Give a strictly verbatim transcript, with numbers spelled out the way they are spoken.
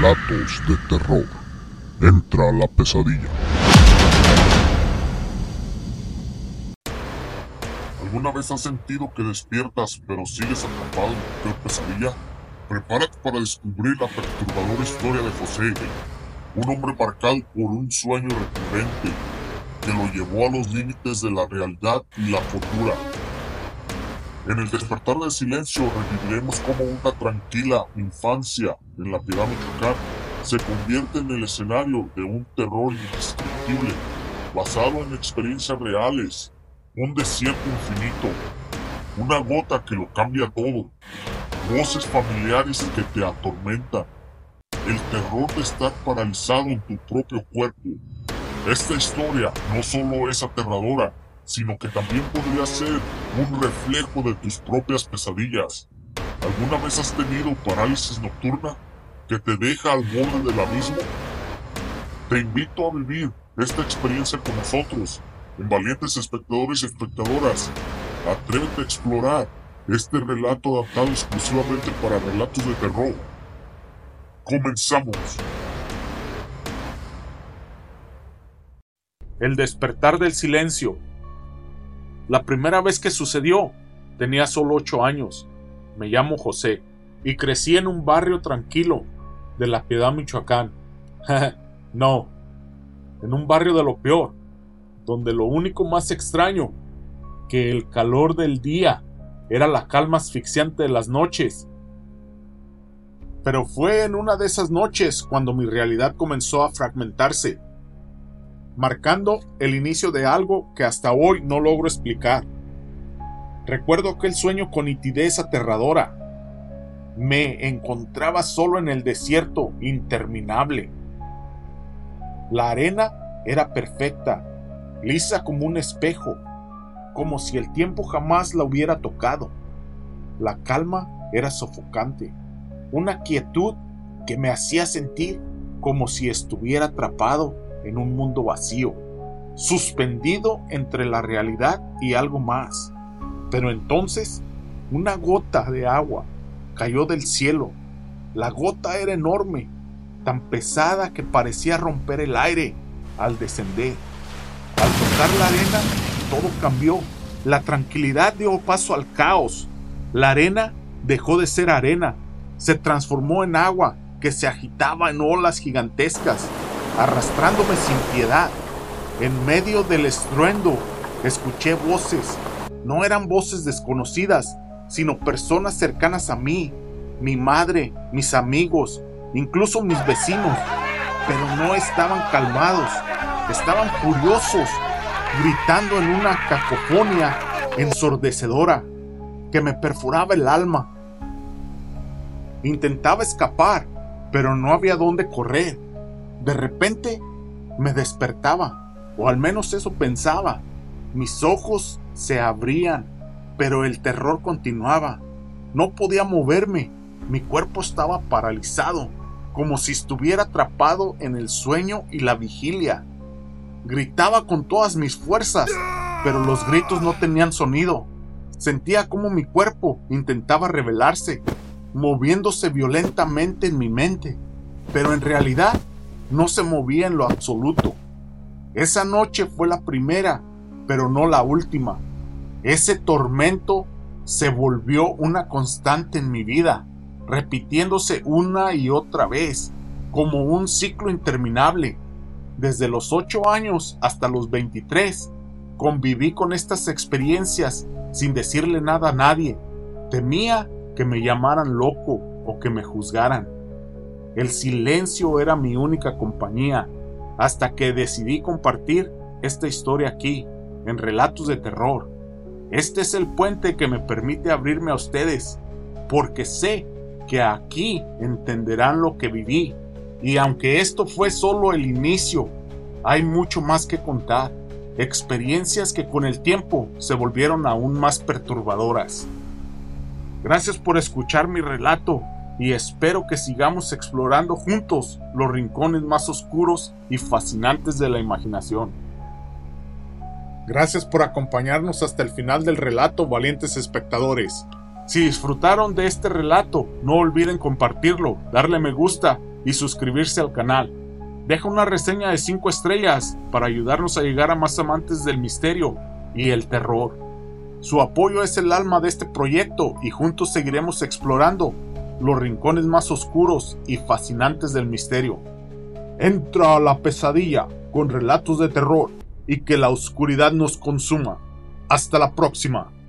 Relatos de terror. Entra la pesadilla. ¿Alguna vez has sentido que despiertas pero sigues atrapado en tu peor pesadilla? Prepárate para descubrir la perturbadora historia de José, un hombre marcado por un sueño recurrente que lo llevó a los límites de la realidad y la cordura. En el despertar del silencio reviviremos cómo una tranquila infancia en la Piedad, Michoacán, se convierte en el escenario de un terror indescriptible, basado en experiencias reales, un desierto infinito, una gota que lo cambia todo, voces familiares que te atormentan, el terror de estar paralizado en tu propio cuerpo. Esta historia no solo es aterradora, sino que también podría ser un reflejo de tus propias pesadillas. ¿Alguna vez has tenido parálisis nocturna que te deja al borde del abismo? Te invito a vivir esta experiencia con nosotros, en Valientes Espectadores y Espectadoras. Atrévete a explorar este relato adaptado exclusivamente para relatos de terror. ¡Comenzamos! El despertar del silencio. La primera vez que sucedió, tenía solo ocho años. Me llamo José y crecí en un barrio tranquilo de la Piedad, Michoacán. No, en un barrio de lo peor, donde lo único más extraño que el calor del día era la calma asfixiante de las noches. Pero fue en una de esas noches cuando mi realidad comenzó a fragmentarse, marcando el inicio de algo que hasta hoy no logro explicar. Recuerdo aquel sueño con nitidez aterradora. Me encontraba solo en el desierto interminable. La arena era perfecta, lisa como un espejo, como si el tiempo jamás la hubiera tocado. La calma era sofocante, una quietud que me hacía sentir como si estuviera atrapado en un mundo vacío, suspendido entre la realidad y algo más. Pero entonces, una gota de agua cayó del cielo. La gota era enorme, tan pesada que parecía romper el aire al descender. Al tocar la arena, todo cambió. La tranquilidad dio paso al caos. La arena dejó de ser arena, se transformó en agua que se agitaba en olas gigantescas, arrastrándome sin piedad. En medio del estruendo, escuché voces. No eran voces desconocidas, sino personas cercanas a mí, mi madre, mis amigos, incluso mis vecinos. Pero no estaban calmados, estaban furiosos, gritando en una cacofonía ensordecedora que me perforaba el alma. Intentaba escapar, pero no había dónde correr. De repente me despertaba, o al menos eso pensaba. Mis ojos se abrían, pero el terror continuaba. No podía moverme, mi cuerpo estaba paralizado, como si estuviera atrapado en el sueño y la vigilia. Gritaba con todas mis fuerzas, pero los gritos no tenían sonido. Sentía como mi cuerpo intentaba rebelarse, moviéndose violentamente en mi mente, pero en realidad no se movía en lo absoluto. Esa noche fue la primera, pero no la última. Ese tormento se volvió una constante en mi vida, repitiéndose una y otra vez, como un ciclo interminable. Desde los ocho años hasta los veintitrés, conviví con estas experiencias sin decirle nada a nadie. Temía que me llamaran loco o que me juzgaran. El silencio era mi única compañía, hasta que decidí compartir esta historia aquí, en Relatos de Terror. Este es el puente que me permite abrirme a ustedes, porque sé que aquí entenderán lo que viví. Y aunque esto fue solo el inicio, hay mucho más que contar, experiencias que con el tiempo se volvieron aún más perturbadoras. Gracias por escuchar mi relato y espero que sigamos explorando juntos los rincones más oscuros y fascinantes de la imaginación. Gracias por acompañarnos hasta el final del relato, valientes espectadores. Si disfrutaron de este relato, no olviden compartirlo, darle me gusta y suscribirse al canal. Deja una reseña de cinco estrellas para ayudarnos a llegar a más amantes del misterio y el terror. Su apoyo es el alma de este proyecto y juntos seguiremos explorando los rincones más oscuros y fascinantes del misterio. Entra a la pesadilla con relatos de terror y que la oscuridad nos consuma. Hasta la próxima.